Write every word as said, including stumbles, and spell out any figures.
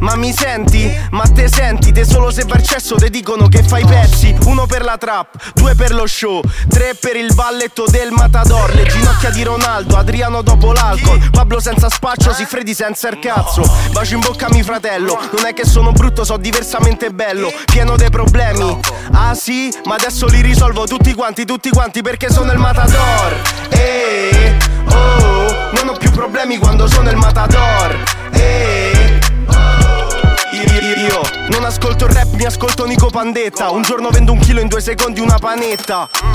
Ma mi senti? Ma te senti? Te solo se va al cesso te dicono che fai pezzi. Uno per la trap, due per lo show, tre per il balletto del Matador. Le ginocchia di Ronaldo, Adriano dopo l'alcol, Pablo senza spaccio, Siffredi senza il cazzo. Bacio in bocca a mio fratello, non è che sono brutto, so diversamente bello, pieno dei problemi. Ah sì? Ma adesso li risolvo tutti quanti, tutti quanti perché sono il Matador. Eh, oh, non ho più problemi quando sono il Matador. Eh, io non ascolto il rap, mi ascolto Nico Pandetta. Un giorno vendo un chilo, in due secondi una panetta.